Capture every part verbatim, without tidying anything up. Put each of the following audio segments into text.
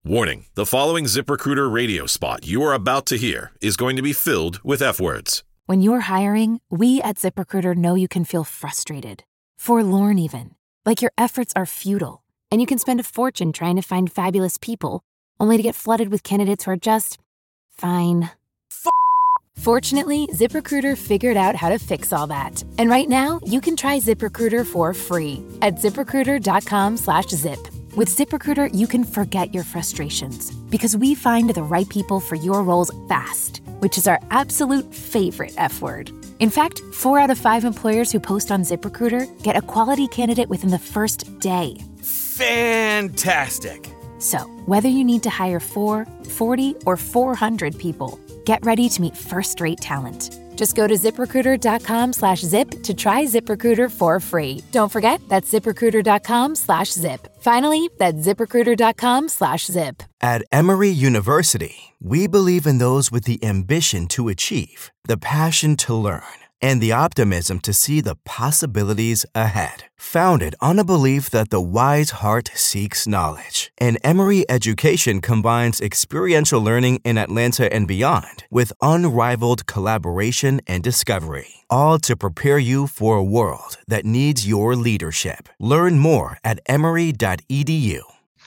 Warning, the following ZipRecruiter radio spot you are about to hear is going to be filled with F-words. When you're hiring, we at ZipRecruiter know you can feel frustrated, forlorn even, like your efforts are futile, and you can spend a fortune trying to find fabulous people, only to get flooded with candidates who are just fine. F- Fortunately, ZipRecruiter figured out how to fix all that. And right now, you can try ZipRecruiter for free at ZipRecruiter.com slash zip. With ZipRecruiter, you can forget your frustrations because we find the right people for your roles fast, which is our absolute favorite F word. In fact, four out of five employers who post on ZipRecruiter get a quality candidate within the first day. Fantastic. So, whether you need to hire four, forty, or four hundred people, get ready to meet first-rate talent. Just go to ZipRecruiter.com slash zip to try ZipRecruiter for free. Don't forget, that's ZipRecruiter.com slash zip. Finally, that's ZipRecruiter.com slash zip. At Emory University, we believe in those with the ambition to achieve, the passion to learn, and the optimism to see the possibilities ahead. Founded on a belief that the wise heart seeks knowledge, and Emory education combines experiential learning in Atlanta and beyond with unrivaled collaboration and discovery, all to prepare you for a world that needs your leadership. Learn more at emory dot e d u.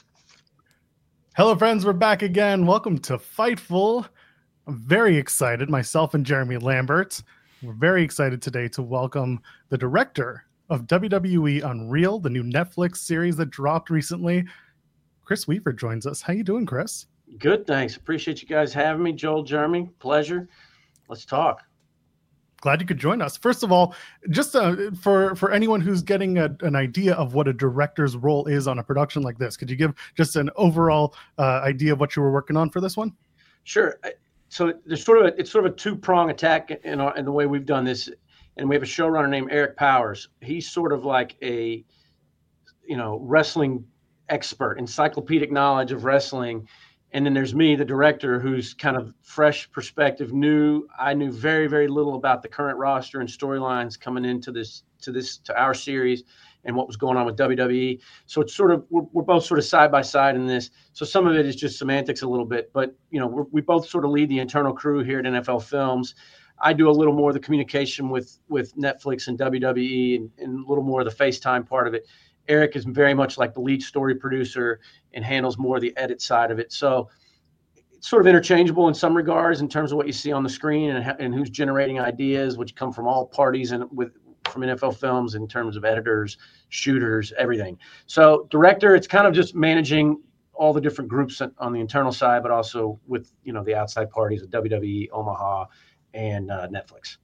Hello, friends. We're back again. Welcome to Fightful. I'm very excited, myself and Jeremy Lambert. We're very excited today to welcome the director of W W E Unreal, the new Netflix series that dropped recently. Chris Weaver joins us. How you doing, Chris? Good, thanks. Appreciate you guys having me. Joel, Jeremy, pleasure. Let's talk. Glad you could join us. First of all, just uh, for, for anyone who's getting a, an idea of what a director's role is on a production like this, could you give just an overall uh, idea of what you were working on for this one? Sure. So there's sort of a, it's sort of a two-prong attack in, our, in the way we've done this. And we have a showrunner named Eric Powers. He's sort of like a, you know, wrestling expert, encyclopedic knowledge of wrestling. And then there's me, the director, who's kind of fresh perspective, new. I knew very, very little about the current roster and storylines coming into this, to this, to our series and what was going on with W W E. So it's sort of, we're, we're both sort of side by side in this. So some of it is just semantics a little bit, but, you know, we're, we both sort of lead the internal crew here at N F L Films. I do a little more of the communication with, with Netflix and W W E and, and a little more of the FaceTime part of it. Eric is very much like the lead story producer and handles more of the edit side of it. So it's sort of interchangeable in some regards in terms of what you see on the screen and, and who's generating ideas, which come from all parties and with from N F L Films in terms of editors, shooters, everything. So director, it's kind of just managing all the different groups on the internal side, but also with, you know, the outside parties of W W E, Omaha, and uh, Netflix.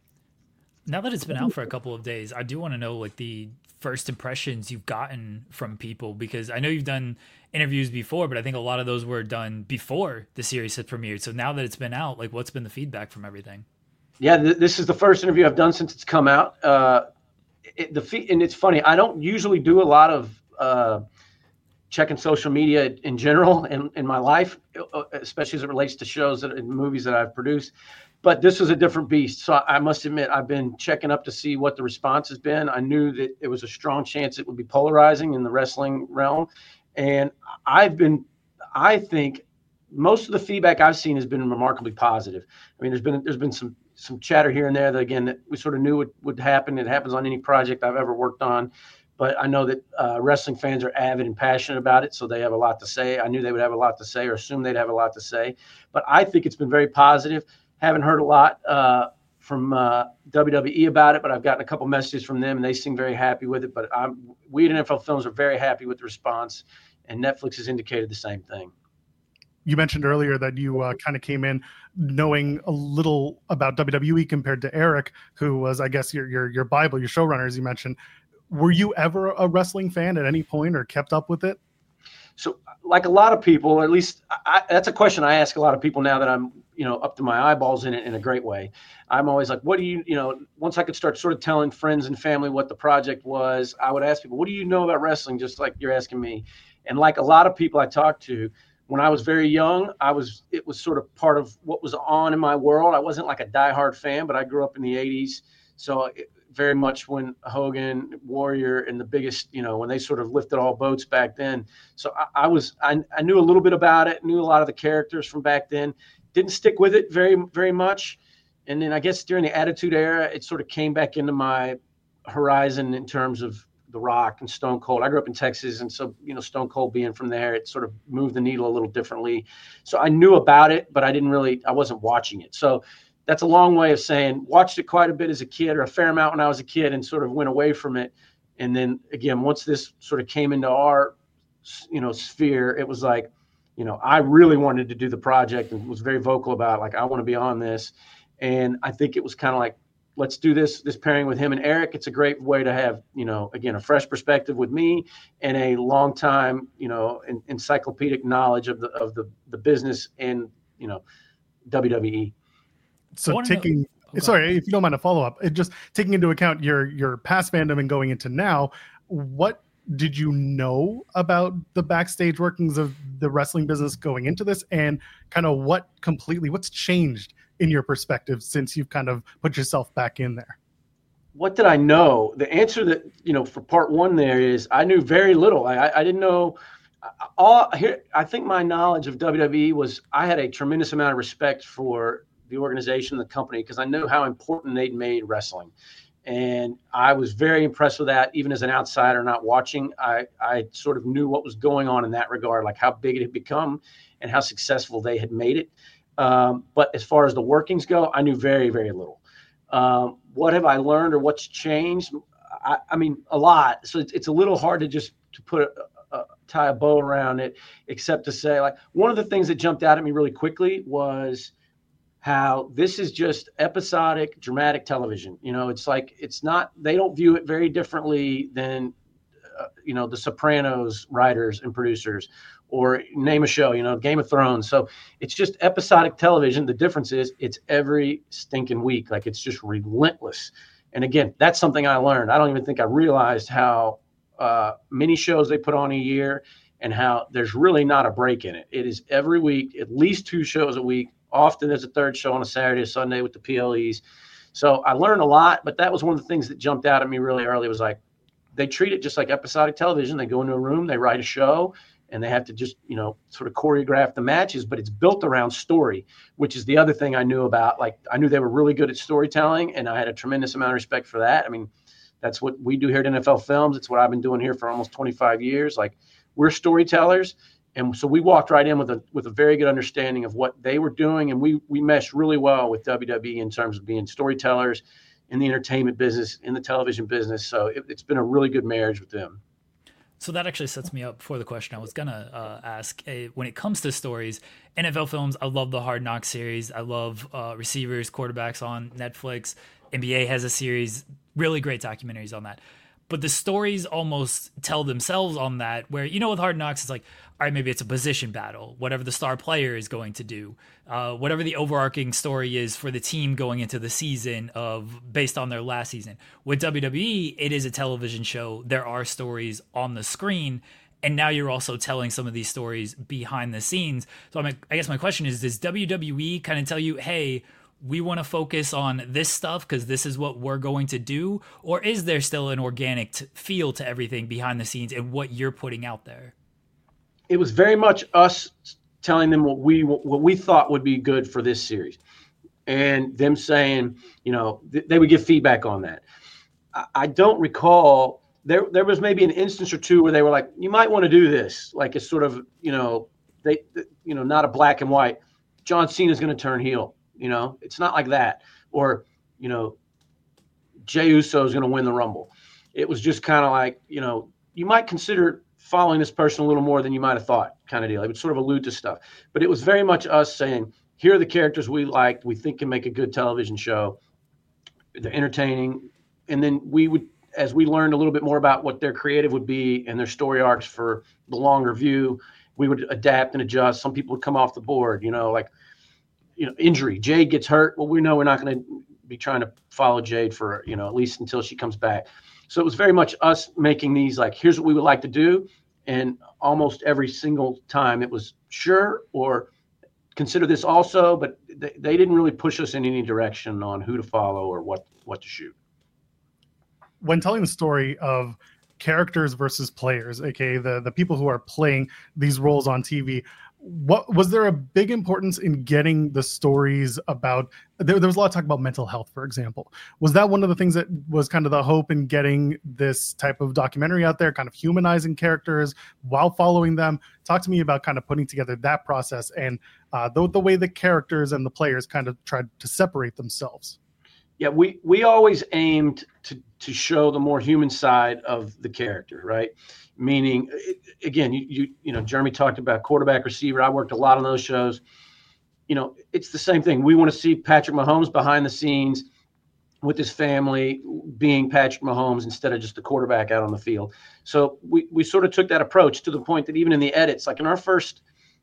Now that it's been out for a couple of days, I do want to know like the first impressions you've gotten from people, because I know you've done interviews before, but I think a lot of those were done before the series had premiered. So now that it's been out, like what's been the feedback from everything? Yeah, th- this is the first interview I've done since it's come out. Uh, it, the fe- and it's funny, I don't usually do a lot of uh, checking social media in general in, in my life, especially as it relates to shows that, and movies that I've produced. But this was a different beast. So I must admit, I've been checking up to see what the response has been. I knew that it was a strong chance it would be polarizing in the wrestling realm. And I've been, I think most of the feedback I've seen has been remarkably positive. I mean, there's been, there's been some, some chatter here and there that, again, that we sort of knew would, would happen. It happens on any project I've ever worked on. But I know that uh, wrestling fans are avid and passionate about it, so they have a lot to say. I knew they would have a lot to say or assumed they'd have a lot to say. But I think it's been very positive. Haven't heard a lot uh, from uh, W W E about it, but I've gotten a couple messages from them, and they seem very happy with it. But I'm, we at N F L Films are very happy with the response, and Netflix has indicated the same thing. You mentioned earlier that you uh, kind of came in knowing a little about W W E compared to Eric, who was, I guess, your your your Bible, your showrunner, as you mentioned. Were you ever a wrestling fan at any point or kept up with it? So like a lot of people, or at least I, that's a question I ask a lot of people now that I'm, you know, up to my eyeballs in it in a great way. I'm always like, what do you, you know, once I could start sort of telling friends and family what the project was, I would ask people, what do you know about wrestling? Just like you're asking me. And like a lot of people I talked to, when I was very young, I was, it was sort of part of what was on in my world. I wasn't like a diehard fan, but I grew up in the eighties. So it, very much when Hogan, Warrior, and the biggest, you know, when they sort of lifted all boats back then. So I, I was, I, I knew a little bit about it, knew a lot of the characters from back then, didn't stick with it very, very much. And then I guess during the Attitude Era, it sort of came back into my horizon in terms of The Rock and Stone Cold. I grew up in Texas, and so, you know, Stone Cold being from there, it sort of moved the needle a little differently. So I knew about it, but I didn't really, I wasn't watching it. So that's a long way of saying watched it quite a bit as a kid, or a fair amount when I was a kid, and sort of went away from it. And then again, once this sort of came into our, you know, sphere, it was like, you know, I really wanted to do the project and was very vocal about, like, I want to be on this. And I think it was kind of like, let's do this, this pairing with him and Eric. It's a great way to have, you know, again, a fresh perspective with me and a long time, you know, en- encyclopedic knowledge of the, of the, the business and, you know, W W E. So taking, know, okay. sorry, if you don't mind a follow up, it just taking into account your, your past fandom and going into now, what did you know about the backstage workings of the wrestling business going into this, and kind of what completely, what's changed in your perspective since you've kind of put yourself back in there? What did I know? The answer that, you know, for part one there is I knew very little. I, I didn't know all here. I think my knowledge of W W E was, I had a tremendous amount of respect for the organization, the company, because I knew how important they'd made wrestling. And I was very impressed with that. Even as an outsider not watching, I, I sort of knew what was going on in that regard, like how big it had become and how successful they had made it. Um, but as far as the workings go, I knew very, very little. Um, what have I learned, or what's changed? I, I mean, a lot. So it's, it's a little hard to just to put a, a, tie a bow around it, except to say, like, one of the things that jumped out at me really quickly was how this is just episodic, dramatic television. You know, it's like, it's not, they don't view it very differently than, uh, you know, the Sopranos writers and producers, or name a show, you know, Game of Thrones. So it's just episodic television. The difference is it's every stinking week. Like, it's just relentless. And again, that's something I learned. I don't even think I realized how uh, many shows they put on a year, and how there's really not a break in it. It is every week, at least two shows a week. Often there's a third show on a Saturday or Sunday with the P L Es. So I learned a lot, but that was one of the things that jumped out at me really early. Was like, they treat it just like episodic television. They go into a room, they write a show, and they have to just, you know, sort of choreograph the matches, but it's built around story, which is the other thing I knew about. Like, I knew they were really good at storytelling, and I had a tremendous amount of respect for that. I mean, that's what we do here at N F L Films. It's what I've been doing here for almost twenty-five years. Like, we're storytellers. And so we walked right in with a with a very good understanding of what they were doing, and we we meshed really well with W W E in terms of being storytellers in the entertainment business, in the television business. So it, it's been a really good marriage with them. So that actually sets me up for the question I was gonna uh, ask. Uh, when it comes to stories, N F L Films, I love the Hard Knocks series. I love uh, Receivers, Quarterbacks on Netflix. N B A has a series, really great documentaries on that. But the stories almost tell themselves on that, where, you know, with Hard Knocks, it's like, all right, maybe it's a position battle, whatever the star player is going to do, uh, whatever the overarching story is for the team going into the season of based on their last season. With W W E, it is a television show. There are stories on the screen, and now you're also telling some of these stories behind the scenes. So I'm, I guess my question is, does W W E kind of tell you, hey, we want to focus on this stuff because this is what we're going to do? Or is there still an organic t- feel to everything behind the scenes and what you're putting out there? It was very much us telling them what we what we thought would be good for this series, and them saying, you know, th- they would give feedback on that. I, I don't recall, there there was maybe an instance or two where they were like, you might want to do this. Like, it's sort of, you know, they, you know, not a black and white, John Cena's going to turn heel. You know, it's not like that. Or, you know, Jey Uso is going to win the Rumble. It was just kind of like, you know, you might consider following this person a little more than you might have thought, kind of deal. It would sort of allude to stuff. But it was very much us saying, here are the characters we liked, we think can make a good television show. They're entertaining. And then we would, as we learned a little bit more about what their creative would be and their story arcs for the longer view, we would adapt and adjust. Some people would come off the board, you know, like, you know, injury. Jade gets hurt. Well, we know we're not going to be trying to follow Jade for, you know, at least until she comes back. So it was very much us making these, like, here's what we would like to do. And almost every single time it was sure, or consider this also, but they, they didn't really push us in any direction on who to follow or what, what to shoot. when telling the story of characters versus players, aka the the people who are playing these roles on T V, what was there a big importance in getting the stories about? There, there was a lot of talk about mental health, for example. Was that one of the things that was kind of the hope in getting this type of documentary out there, kind of humanizing characters while following them? Talk to me about kind of putting together that process and uh, the the way the characters and the players kind of tried to separate themselves. Yeah, we we always aimed to to show the more human side of the character, right? Meaning, again, you you you know, Jeremy talked about quarterback, receiver. I worked a lot on those shows. You know, it's the same thing. We want to see Patrick Mahomes behind the scenes with his family, being Patrick Mahomes instead of just the quarterback out on the field. So we we sort of took that approach to the point that even in the edits, like in our first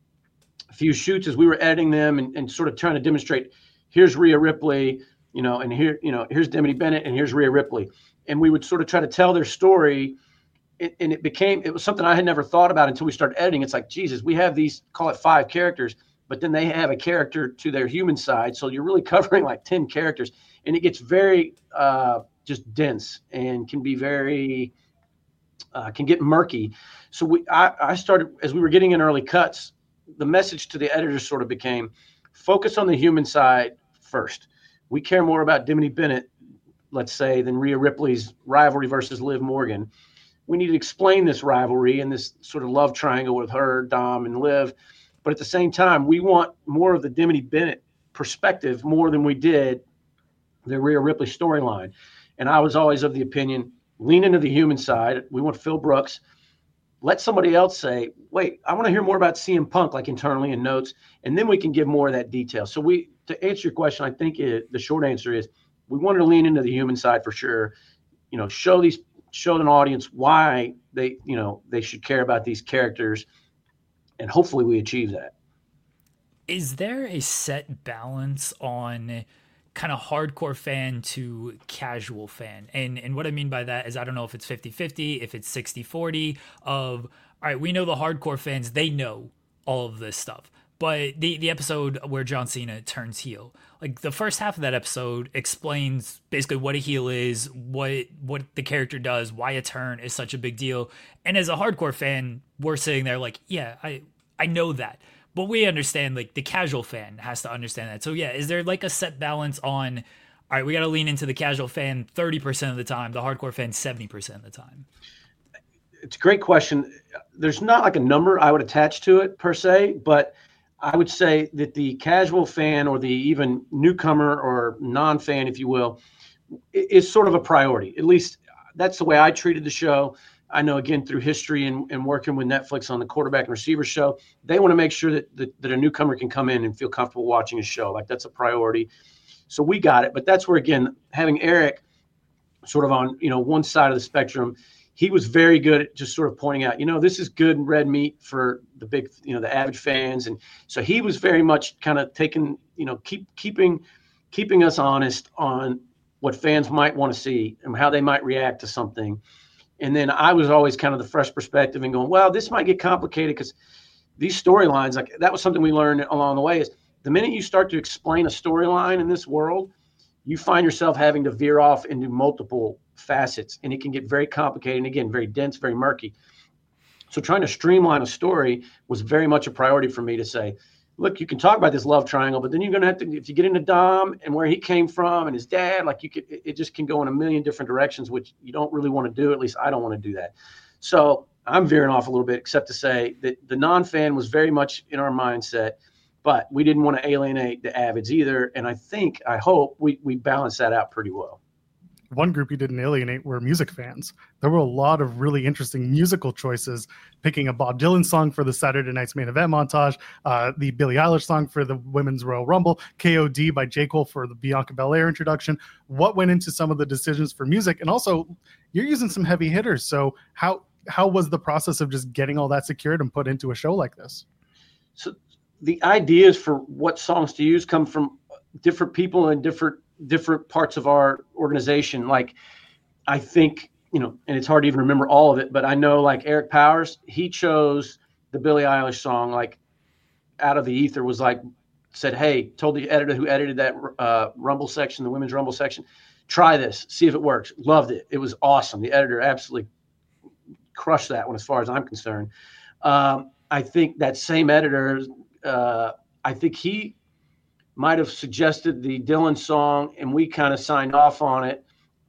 few shoots, as we were editing them and, and sort of trying to demonstrate, here's Rhea Ripley, you know, and here, you know, here's Dimity Bennett and here's Rhea Ripley. And we would sort of try to tell their story. And, and it became, it was something I had never thought about until we started editing. It's like, Jesus, we have these, call it five characters, but then they have a character to their human side. So you're really covering like ten characters, and it gets very uh, just dense and can be very, uh, can get murky. So we, I, I started, as we were getting in early cuts, the message to the editors sort of became, focus on the human side first. We care more about Dimity Bennett, let's say, than Rhea Ripley's rivalry versus Liv Morgan. We need to explain this rivalry and this sort of love triangle with her, Dom, and Liv. But at the same time, we want more of the Dimity Bennett perspective more than we did the Rhea Ripley storyline. And I was always of the opinion, lean into the human side. We want Phil Brooks. Let somebody else say, wait, I want to hear more about C M Punk, like internally in notes, and then we can give more of that detail. So we, to answer your question, I think it, the short answer is we wanted to lean into the human side for sure. You know, show these, show an audience why they, you know, they should care about these characters, and hopefully we achieve that. Is there a set balance on kind of hardcore fan to casual fan? And and what I mean by that is, I don't know if it's fifty-fifty, if it's sixty-forty of, all right, we know the hardcore fans, they know all of this stuff. But the, the episode where John Cena turns heel, like the first half of that episode explains basically what a heel is, what what the character does, why a turn is such a big deal. And as a hardcore fan, we're sitting there like, yeah, I I know that. But we understand, like, the casual fan has to understand that. So, yeah, is there, like, a set balance on, all right, we got to lean into the casual fan thirty percent of the time, the hardcore fan seventy percent of the time? It's a great question. There's not, like, a number I would attach to it, per se, but I would say that the casual fan or the even newcomer or non-fan, if you will, is sort of a priority. At least that's the way I treated the show. I know, again, through history and, and working with Netflix on the quarterback and receiver show, they want to make sure that, that that a newcomer can come in and feel comfortable watching a show. Like, that's a priority. So we got it. But that's where, again, having Eric sort of on, you know, one side of the spectrum, he was very good at just sort of pointing out, you know, this is good red meat for the big, you know, the average fans. And so he was very much kind of taking, you know, keep keeping keeping us honest on what fans might want to see and how they might react to something. And then I was always kind of the fresh perspective and going, well, this might get complicated because these storylines, like that was something we learned along the way, is the minute you start to explain a storyline in this world, you find yourself having to veer off into multiple facets, and it can get very complicated and, again, very dense, very murky. So trying to streamline a story was very much a priority for me to say, look, you can talk about this love triangle, but then you're going to have to, if you get into Dom and where he came from and his dad, like you could, it just can go in a million different directions, which you don't really want to do. At least I don't want to do that. So I'm veering off a little bit, except to say that the non-fan was very much in our mindset, but we didn't want to alienate the avids either. And I think, I hope we, we balanced that out pretty well. One group you didn't alienate were music fans. There were a lot of really interesting musical choices, picking a Bob Dylan song for the Saturday Night's Main Event montage, uh, the Billie Eilish song for the Women's Royal Rumble, K O D by J. Cole for the Bianca Belair introduction. What went into some of the decisions for music? And also, you're using some heavy hitters. So how how was the process of just getting all that secured and put into a show like this? So the ideas for what songs to use come from different people and different different parts of our organization. Like, I think, you know, and it's hard to even remember all of it, but I know, like, Eric Powers, he chose the Billie Eilish song, like, out of the ether, was like, said, hey, told the editor who edited that uh, Rumble section, the Women's Rumble section, try this, see if it works. Loved it. It was awesome. The editor absolutely crushed that one as far as I'm concerned. Um, I think that same editor, uh, I think he might have suggested the Dylan song, and we kind of signed off on it.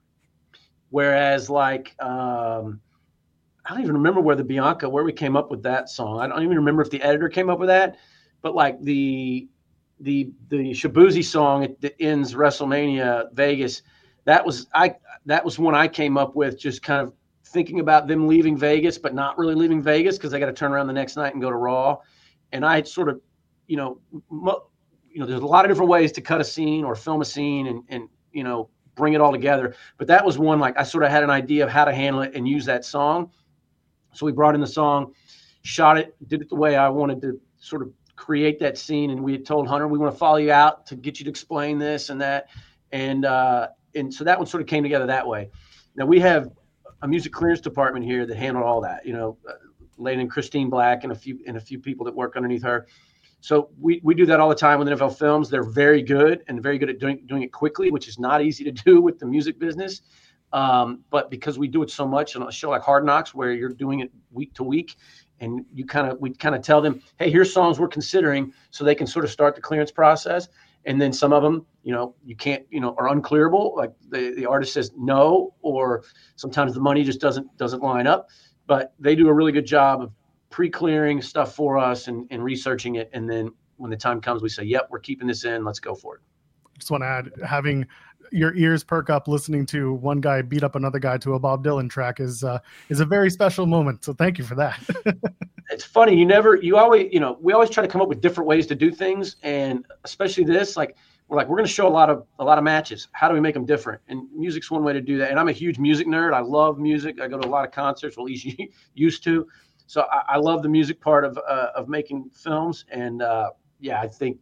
Whereas, like, um, I don't even remember where the Bianca, where we came up with that song. I don't even remember if the editor came up with that, but like the the the Shaboozey song that ends WrestleMania Vegas, that was I that was one I came up with, just kind of thinking about them leaving Vegas, but not really leaving Vegas because they got to turn around the next night and go to Raw. And I sort of, you know, mo- you know, there's a lot of different ways to cut a scene or film a scene and and you know bring it all together. But that was one, like, I sort of had an idea of how to handle it and use that song. So we brought in the song, shot it, did it the way I wanted to sort of create that scene. And we had told Hunter, we want to follow you out to get you to explain this and that. And, uh, and so that one sort of came together that way. Now we have a music clearance department here that handled all that, you know, uh, Lady Christine Black and a few, and a few people that work underneath her. So we, we do that all the time with N F L Films. They're very good and very good at doing, doing it quickly, which is not easy to do with the music business. Um, but because we do it so much on a show like Hard Knocks, where you're doing it week to week, and you kind of, we kind of tell them, hey, here's songs we're considering, so they can sort of start the clearance process. And then some of them, you know, you can't, you know, are unclearable. Like the, the artist says no, or sometimes the money just doesn't, doesn't line up, but they do a really good job of pre-clearing stuff for us and, and researching it. And then when the time comes, we say, yep, we're keeping this in, let's go for it. Just want to add, having your ears perk up listening to one guy beat up another guy to a Bob Dylan track is uh, is a very special moment. So thank you for that. It's funny. You never, you always, you know, we always try to come up with different ways to do things. And especially this, like, we're like, we're going to show a lot of, a lot of matches. How do we make them different? And music's one way to do that. And I'm a huge music nerd. I love music. I go to a lot of concerts, well, at least used to. So I, I love the music part of, uh, of making films. And uh, yeah, I think,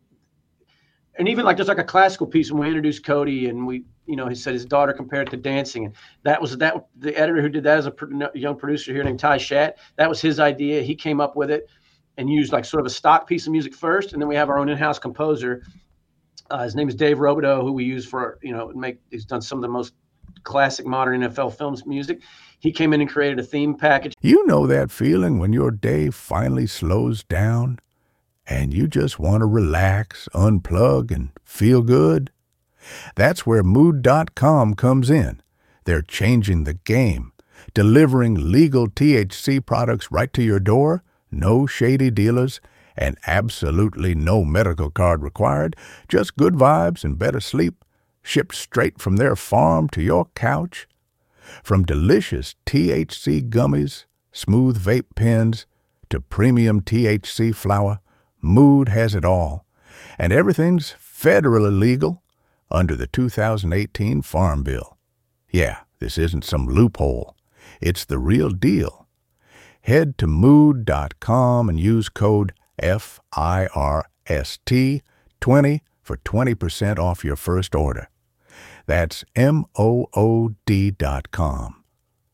and even like, there's like a classical piece when we introduced Cody, and we, you know, he said his daughter compared it to dancing. And that was that the editor who did that is a pro- young producer here named Ty Schatt. That was his idea. He came up with it and used like sort of a stock piece of music first. And then we have our own in-house composer. Uh, his name is Dave Robideau, who we use for, you know, make, he's done some of the most classic modern N F L films music. He came in and created a theme package. You know that feeling when your day finally slows down and you just want to relax, unplug, and feel good? That's where Mood dot com comes in. They're changing the game, delivering legal T H C products right to your door, no shady dealers, and absolutely no medical card required, just good vibes and better sleep, shipped straight from their farm to your couch. From delicious T H C gummies, smooth vape pens, to premium T H C flower, Mood has it all. And everything's federally legal under the two thousand eighteen Farm Bill. Yeah, this isn't some loophole. It's the real deal. Head to Mood dot com and use code F I R S T twenty for twenty percent off your first order. That's M O O D dot com.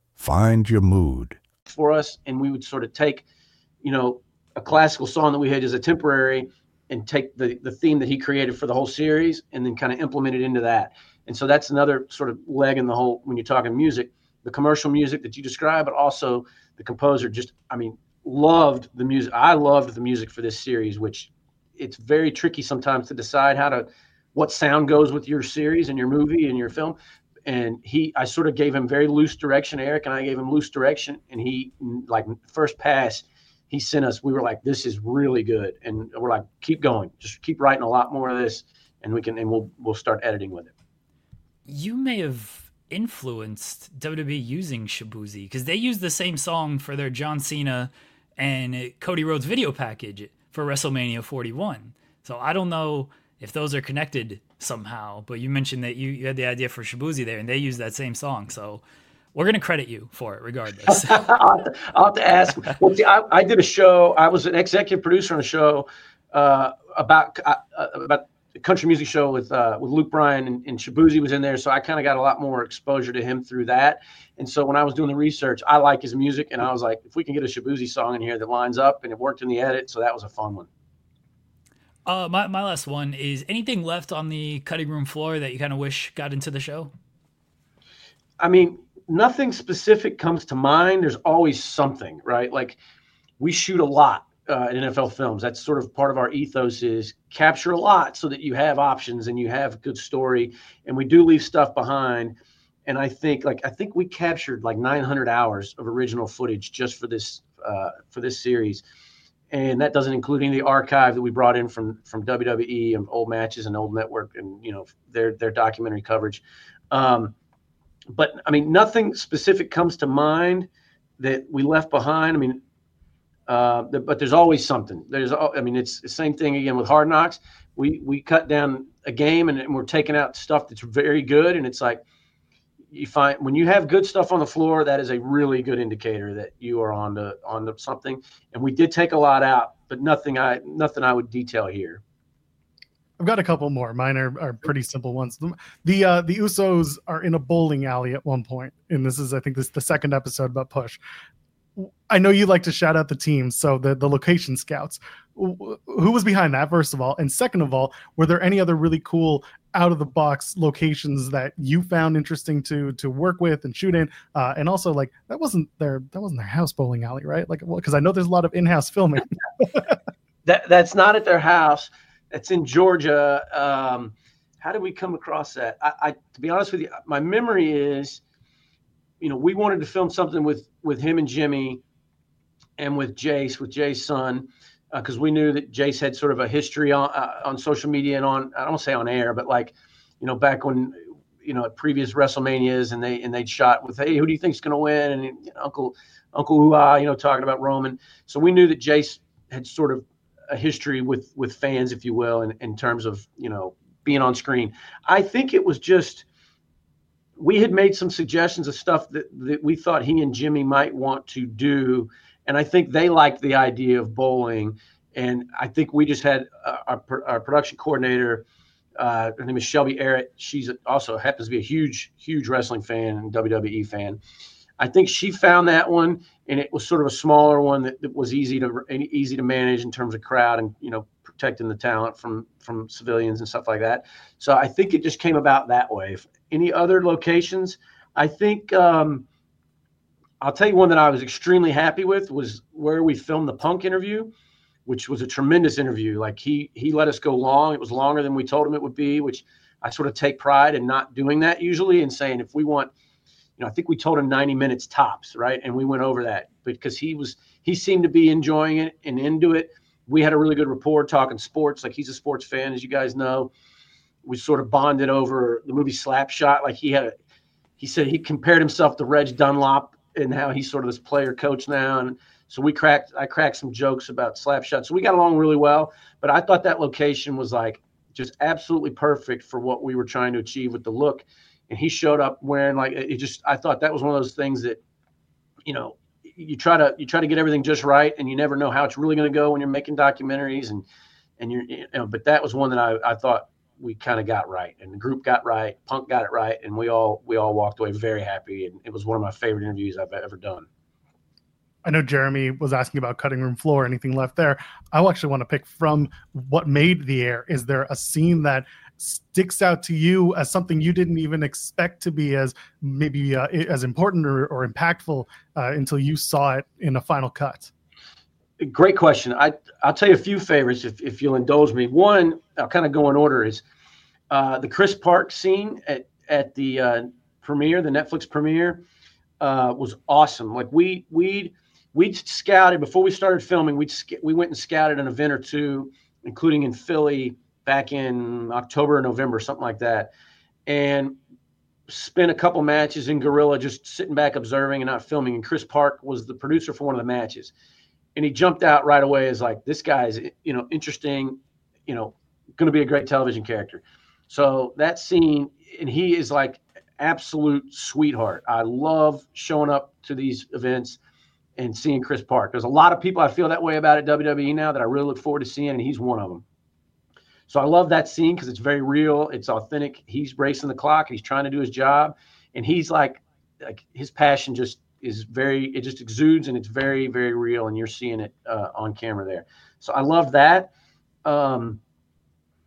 Find your mood. For us, and we would sort of take, you know, a classical song that we had as a temporary and take the, the theme that he created for the whole series and then kind of implement it into that. And so that's another sort of leg in the whole, when you're talking music, the commercial music that you describe, but also the composer just, I mean, loved the music. I loved the music for this series, which it's very tricky sometimes to decide how to, what sound goes with your series and your movie and your film. And he, I sort of gave him very loose direction. Eric and I gave him loose direction, and he, like, first pass, he sent us, we were like, this is really good. And we're like, keep going, just keep writing a lot more of this, and we can, and we'll, we'll start editing with it. You may have influenced W W E using Shaboozey, because they used the same song for their John Cena and Cody Rhodes video package for WrestleMania forty-one. So I don't know if those are connected somehow, but you mentioned that you, you had the idea for Shaboozey there, and they used that same song. So we're going to credit you for it regardless. I'll, have to, I'll have to ask. Well, see, I, I did a show. I was an executive producer on a show uh, about uh, about a country music show with uh, with Luke Bryan, and, and Shaboozey was in there. So I kind of got a lot more exposure to him through that. And so when I was doing the research, I like his music, and I was like, if we can get a Shaboozey song in here that lines up, and it worked in the edit, so that was a fun one. Uh, my, my last one is, anything left on the cutting room floor that you kind of wish got into the show? I mean, nothing specific comes to mind. There's always something, right? Like we shoot a lot uh, in N F L films. That's sort of part of our ethos is capture a lot so that you have options and you have a good story. And we do leave stuff behind. And I think like I think we captured like nine hundred hours of original footage just for this uh, for this series. And that doesn't include any of the archive that we brought in from from W W E and old matches and old network and, you know, their their documentary coverage. Um, but I mean, nothing specific comes to mind that we left behind. I mean, uh, the, but there's always something. There's, I mean, it's the same thing again with Hard Knocks. We we cut down a game and, and we're taking out stuff that's very good, and it's like you find when you have good stuff on the floor, that is a really good indicator that you are on to on to something. And we did take a lot out, but nothing I nothing I would detail here. I've got a couple more. Mine are, are pretty simple ones. The the, uh, the Usos are in a bowling alley at one point, and this is I think this is the second episode about Push. I know you like to shout out the teams, so the, the location scouts. Who was behind that, first of all? And second of all, were there any other really cool out-of-the-box locations that you found interesting to to work with and shoot in? Uh, and also, like, that wasn't their that wasn't their house bowling alley, right? Like, because I know there's a lot of in-house filming. that That's not at their house. It's in Georgia. Um, how did we come across that? I, I, to be honest with you, my memory is, you know, we wanted to film something with with him and Jimmy and with Jace, with Jay's son, because uh, we knew that Jace had sort of a history on uh, on social media and on, I don't say on air, but like, you know, back when, you know, at previous WrestleManias and they and they'd shot with, hey, who do you think's going to win? And you know, Uncle Uncle Ooh-Ah, you know, talking about Roman. So we knew that Jace had sort of a history with with fans, if you will, in, in terms of, you know, being on screen. I think it was just, we had made some suggestions of stuff that, that we thought he and Jimmy might want to do. And I think they liked the idea of bowling. And I think we just had uh, our, our production coordinator, uh, her name is Shelby Arrett. She's also happens to be a huge, huge wrestling fan and W W E fan. I think she found that one, and it was sort of a smaller one that, that was easy to easy to manage in terms of crowd and, you know, protecting the talent from from civilians and stuff like that. So I think it just came about that way. If any other locations, I think um, I'll tell you one that I was extremely happy with was where we filmed the Punk interview, which was a tremendous interview. Like he he let us go long. It was longer than we told him it would be, which I sort of take pride in not doing that usually and saying if we want, you know, I think we told him ninety minutes tops, right? And we went over that because he was he seemed to be enjoying it and into it. We had a really good rapport talking sports. Like he's a sports fan, as you guys know. We sort of bonded over the movie Slapshot. Like he had a, he said he compared himself to Reg Dunlop and how he's sort of this player coach now. And so we cracked, I cracked some jokes about Slapshot. So we got along really well, but I thought that location was like just absolutely perfect for what we were trying to achieve with the look. And he showed up wearing like, it just, I thought that was one of those things that, you know, you try to, you try to get everything just right and you never know how it's really going to go when you're making documentaries and, and you're, you know, but that was one that I, I thought we kind of got right and the group got right, Punk got it right. And we all, we all walked away very happy. And it was one of my favorite interviews I've ever done. I know Jeremy was asking about cutting room floor, anything left there. I actually want to pick from what made the air. Is there a scene that sticks out to you as something you didn't even expect to be as maybe uh, as important or, or impactful uh, until you saw it in a final cut? Great question. I, I'll tell you a few favorites if, if you'll indulge me. One, I'll kind of go in order, is uh, the Chris Park scene at, at the uh, premiere, the Netflix premiere, uh, was awesome. Like we, we, we scouted before we started filming. We we went and scouted an event or two, including in Philly back in October or November, something like that, and spent a couple matches in guerrilla, just sitting back observing and not filming. And Chris Park was the producer for one of the matches, and he jumped out right away as like, this guy's, you know, interesting, you know, going to be a great television character. So that scene, and he is like absolute sweetheart. I love showing up to these events and seeing Chris Park. There's a lot of people I feel that way about at W W E now that I really look forward to seeing, and he's one of them. So I love that scene because it's very real. It's authentic. He's racing the clock. He's trying to do his job. And he's like, like his passion just is very, it just exudes, and it's very, very real. And you're seeing it uh, on camera there. So I love that. Um,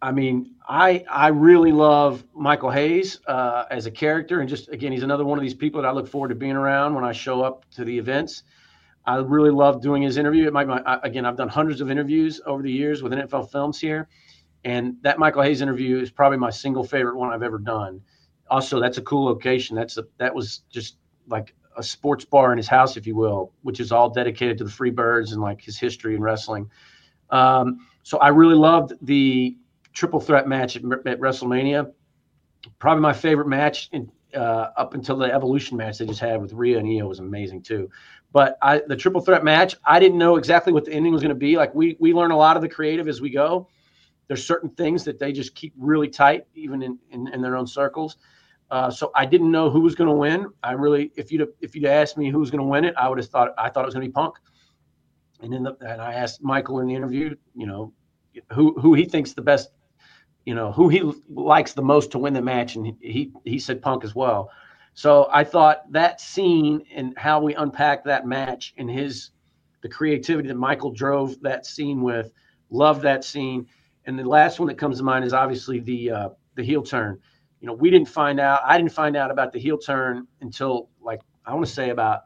I mean, I I really love Michael Hayes uh, as a character, and just again, he's another one of these people that I look forward to being around when I show up to the events. I really love doing his interview. It might, my, again, I've done hundreds of interviews over the years with N F L Films here, and that Michael Hayes interview is probably my single favorite one I've ever done. Also, that's a cool location. That's a that was just like a sports bar in his house, if you will, which is all dedicated to the Freebirds and like his history in wrestling. Um, so I really loved the triple threat match at, at WrestleMania. Probably my favorite match in, uh, up until the Evolution match they just had with Rhea and Io was amazing too. But I, the triple threat match, I didn't know exactly what the ending was going to be. Like we we learn a lot of the creative as we go. There's certain things that they just keep really tight, even in, in, in their own circles. Uh, so I didn't know who was going to win. I really, if you'd if you'd asked me who was going to win it, I would have thought I thought it was going to be Punk. And then the, and I asked Michael in the interview, you know, who who he thinks the best. You know, who he likes the most to win the match, and he he said Punk as well. So I thought that scene and how we unpacked that match and his the creativity that Michael drove that scene with, loved that scene. And the last one that comes to mind is obviously the uh, the heel turn. You know, we didn't find out. I didn't find out about the heel turn until like I want to say about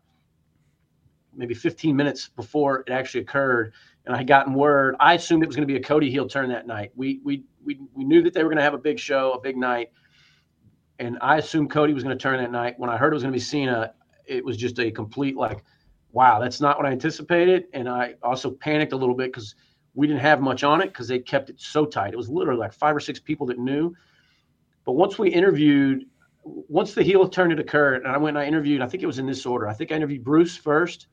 maybe fifteen minutes before it actually occurred. And I had gotten word. I assumed it was going to be a Cody heel turn that night. We we we we knew that they were going to have a big show, a big night, and I assumed Cody was going to turn that night. When I heard it was going to be Cena, it was just a complete like, wow, that's not what I anticipated. And I also panicked a little bit because we didn't have much on it because they kept it so tight. It was literally like five or six people that knew. But once we interviewed, once the heel turn had occurred, and I went and I interviewed, I think it was in this order. I think I interviewed Bruce first,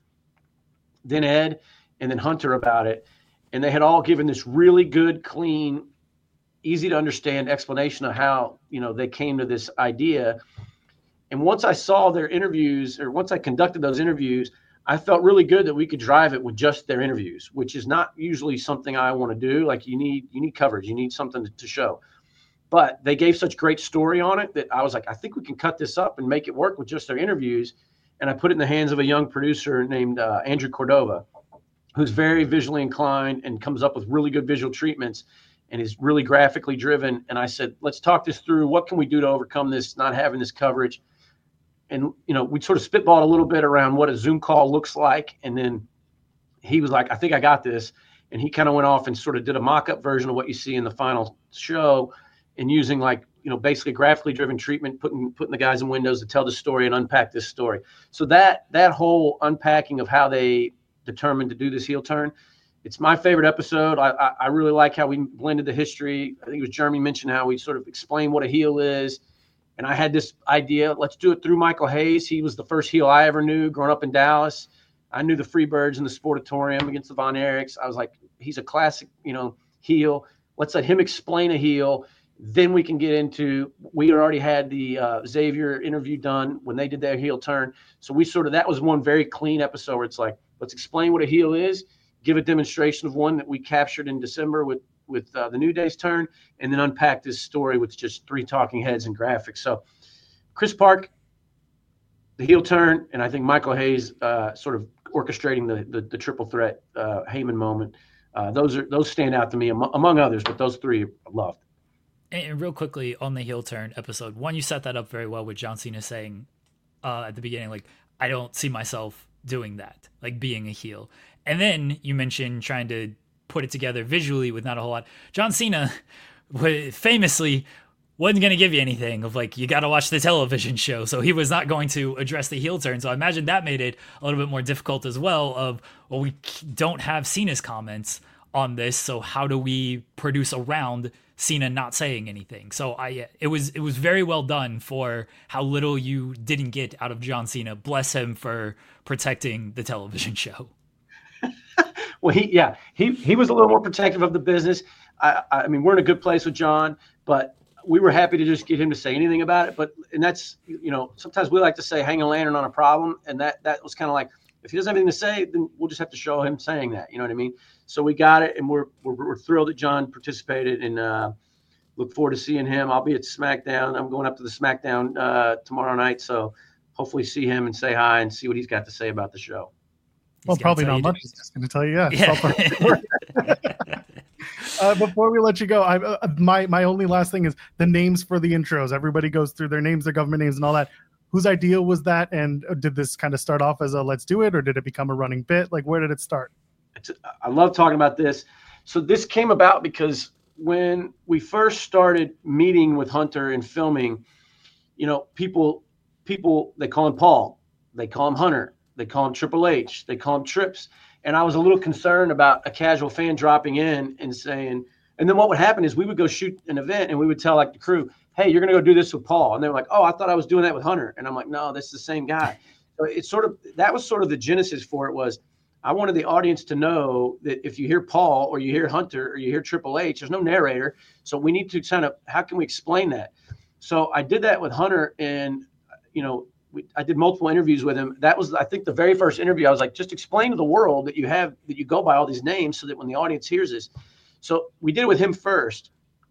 then Ed, and then Hunter about it. And they had all given this really good, clean, easy to understand explanation of how, you know, they came to this idea. And once I saw their interviews, or once I conducted those interviews, I felt really good that we could drive it with just their interviews, which is not usually something I want to do. Like you need, you need coverage, you need something to, to show. But they gave such great story on it that I was like, I think we can cut this up and make it work with just their interviews. And I put it in the hands of a young producer named uh, Andrew Cordova, who's very visually inclined and comes up with really good visual treatments and is really graphically driven. And I said, let's talk this through. What can we do to overcome this, not having this coverage? And, you know, we sort of spitballed a little bit around what a Zoom call looks like. And then he was like, I think I got this. And he kind of went off and sort of did a mock-up version of what you see in the final show and using like, you know, basically graphically driven treatment, putting putting the guys in windows to tell the story and unpack this story. So that that whole unpacking of how they determined to do this heel turn, it's my favorite episode. I, I I really like how we blended the history. I think it was Jeremy mentioned how we sort of explained what a heel is. And I had this idea, let's do it through Michael Hayes. He was the first heel I ever knew growing up in Dallas. I knew the Freebirds in the Sportatorium against the Von Erichs. I was like, he's a classic, you know, heel. Let's let him explain a heel. Then we can get into, we already had the uh, Xavier interview done when they did their heel turn. So we sort of, that was one very clean episode where it's like, let's explain what a heel is, give a demonstration of one that we captured in December with, with uh, the New Day's turn, and then unpack this story with just three talking heads and graphics. So Chris Park, the heel turn, and I think Michael Hayes uh, sort of orchestrating the, the, the triple threat uh, Heyman moment. Uh, those are, those stand out to me among, among others, but those three I loved. And real quickly on the heel turn episode, one, you set that up very well with John Cena saying uh, at the beginning, like, I don't see myself doing that, like being a heel. And then you mentioned trying to put it together visually with not a whole lot. John Cena famously wasn't going to give you anything of like, you got to watch the television show. So he was not going to address the heel turn. So I imagine that made it a little bit more difficult as well of, well, we don't have Cena's comments on this. So how do we produce around Cena not saying anything? So I, it was, it was very well done for how little you didn't get out of John Cena. Bless him for protecting the television show. Well, he, yeah, he, he was a little more protective of the business. I, I mean, we're in a good place with John, but we were happy to just get him to say anything about it. But, and that's, you know, sometimes we like to say, hang a lantern on a problem. And that, that was kind of like, if he doesn't have anything to say, then we'll just have to show him saying that, you know what I mean? So we got it, and we're, we're, we're thrilled that John participated, and uh, look forward to seeing him. I'll be at SmackDown. I'm going up to the SmackDown uh, tomorrow night. So hopefully see him and say hi and see what he's got to say about the show. Well, probably not much. He's just going to tell you, yeah. yeah. uh, before we let you go, I, uh, my my only last thing is the names for the intros. Everybody goes through their names, their government names, and all that. Whose idea was that? And did this kind of start off as a let's do it, or did it become a running bit? Like, where did it start? It's, I love talking about this. So this came about because when we first started meeting with Hunter and filming, you know, people, people, they call him Paul, they call him Hunter, they call him Triple H, they call him Trips. And I was a little concerned about a casual fan dropping in and saying, and then what would happen is we would go shoot an event and we would tell like the crew, hey, you're going to go do this with Paul. And they're like, oh, I thought I was doing that with Hunter. And I'm like, no, that's the same guy. So it's sort of, that was sort of the genesis for it was, I wanted the audience to know that if you hear Paul or you hear Hunter or you hear Triple H, there's no narrator. So we need to kind of, how can we explain that? So I did that with Hunter and, you know, we, I did multiple interviews with him. That was, I think, the very first interview. I was like, just explain to the world that you have, that you go by all these names so that when the audience hears this. So we did it with him first.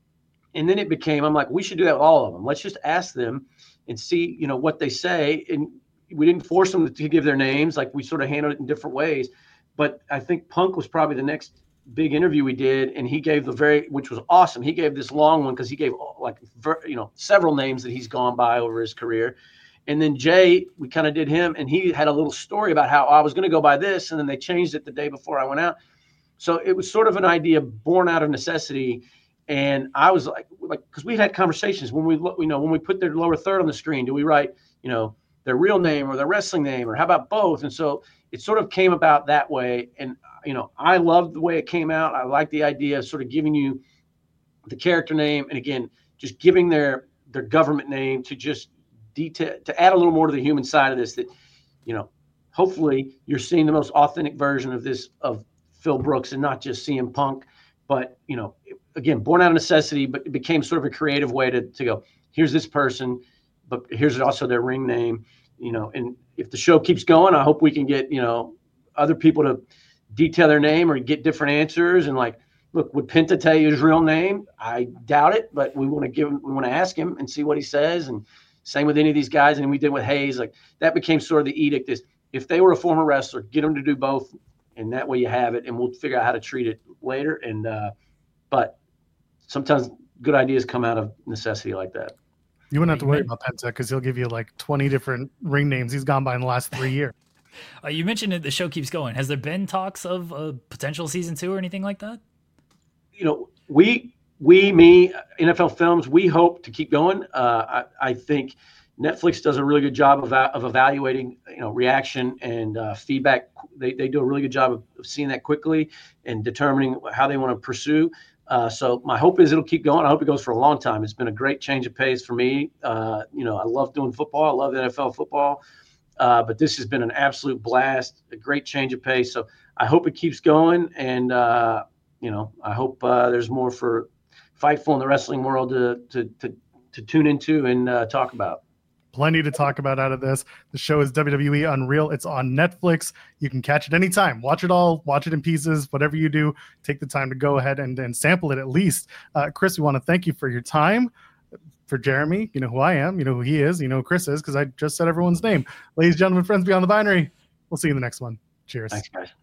And then it became, I'm like, we should do that with all of them. Let's just ask them and see, you know, what they say. And we didn't force them to give their names. Like we sort of handled it in different ways. But I think Punk was probably the next big interview we did. And he gave the very, which was awesome. He gave this long one because he gave like, you know, several names that he's gone by over his career. And then Jay, we kind of did him. And he had a little story about how I was going to go by this. And then they changed it the day before I went out. So it was sort of an idea born out of necessity. And I was like, like, because we had conversations when we look, you know, when we put their lower third on the screen, do we write, you know, their real name or their wrestling name, or how about both? And so it sort of came about that way. And, you know, I loved the way it came out. I like the idea of sort of giving you the character name. And again, just giving their, their government name to just detail, to add a little more to the human side of this, that, you know, hopefully you're seeing the most authentic version of this, of Phil Brooks and not just C M Punk, but, you know, again, born out of necessity, but it became sort of a creative way to, to go, here's this person, but here's also their ring name, you know, and if the show keeps going, I hope we can get, you know, other people to detail their name or get different answers. And like, look, would Penta tell you his real name? I doubt it, but we want to give him, we want to ask him and see what he says. And same with any of these guys. And we did with Hayes, like that became sort of the edict is if they were a former wrestler, get them to do both. And that way you have it and we'll figure out how to treat it later. And, uh, but sometimes good ideas come out of necessity like that. You wouldn't have to worry about Penta because he'll give you like twenty different ring names he's gone by in the last three years. Uh, you mentioned that the show keeps going. Has there been talks of a potential season two or anything like that? You know, we, we, me, N F L Films, we hope to keep going. Uh, I, I think Netflix does a really good job of, of evaluating, you know, reaction and uh, feedback. They, they do a really good job of, of seeing that quickly and determining how they want to pursue. Uh, so my hope is it'll keep going. I hope it goes for a long time. It's been a great change of pace for me. Uh, you know, I love doing football. I love N F L football. Uh, but this has been an absolute blast, a great change of pace. So I hope it keeps going. And, uh, you know, I hope uh, there's more for Fightful in the wrestling world to, to, to, to tune into and uh, talk about. Plenty to talk about out of this. The show is W W E Unreal. It's on Netflix. You can catch it anytime. Watch it all. Watch it in pieces. Whatever you do, take the time to go ahead and, and sample it at least. Uh, Chris, we want to thank you for your time. For Jeremy, you know who I am. You know who he is. You know who Chris is because I just said everyone's name. Ladies and gentlemen, friends beyond the binary. We'll see you in the next one. Cheers. Thanks, guys.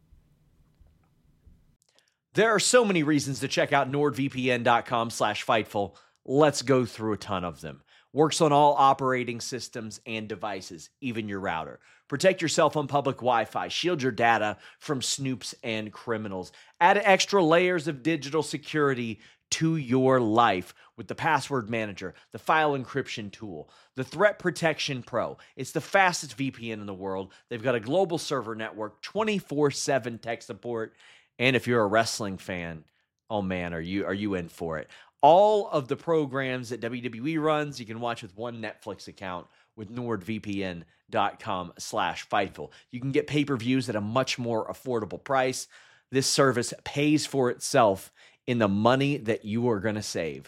There are so many reasons to check out NordVPN.com slash Fightful. Let's go through a ton of them. Works on all operating systems and devices, even your router. Protect yourself on public Wi-Fi. Shield your data from snoops and criminals. Add extra layers of digital security to your life with the Password Manager, the file encryption tool, the Threat Protection Pro. It's the fastest V P N in the world. They've got a global server network, twenty-four seven tech support. And if you're a wrestling fan, oh man, are you are you in for it? All of the programs that W W E runs, you can watch with one Netflix account with NordVPN.com slash Fightful. You can get pay-per-views at a much more affordable price. This service pays for itself in the money that you are going to save.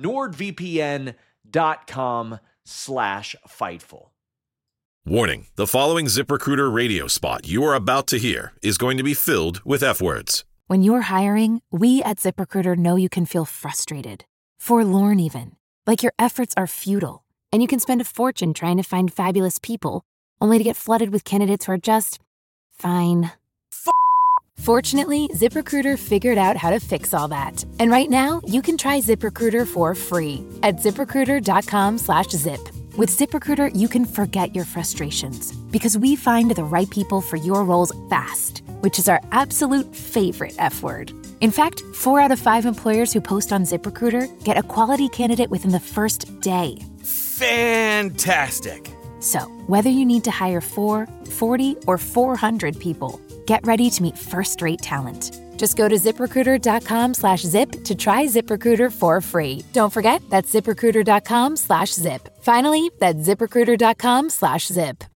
NordVPN.com slash Fightful. Warning, the following ZipRecruiter radio spot you are about to hear is going to be filled with F-words. When you're hiring, we at ZipRecruiter know you can feel frustrated, forlorn even, like your efforts are futile, and you can spend a fortune trying to find fabulous people, only to get flooded with candidates who are just fine. Fortunately, ZipRecruiter figured out how to fix all that. And right now, you can try ZipRecruiter for free at ZipRecruiter.com slash zip. With ZipRecruiter, you can forget your frustrations because we find the right people for your roles fast, which is our absolute favorite F word. In fact, four out of five employers who post on ZipRecruiter get a quality candidate within the first day. Fantastic. So, whether you need to hire four, forty, or four hundred people, get ready to meet first-rate talent. Just go to ZipRecruiter.com slash zip to try ZipRecruiter for free. Don't forget, that's ZipRecruiter.com slash zip. Finally, that's ZipRecruiter.com slash zip.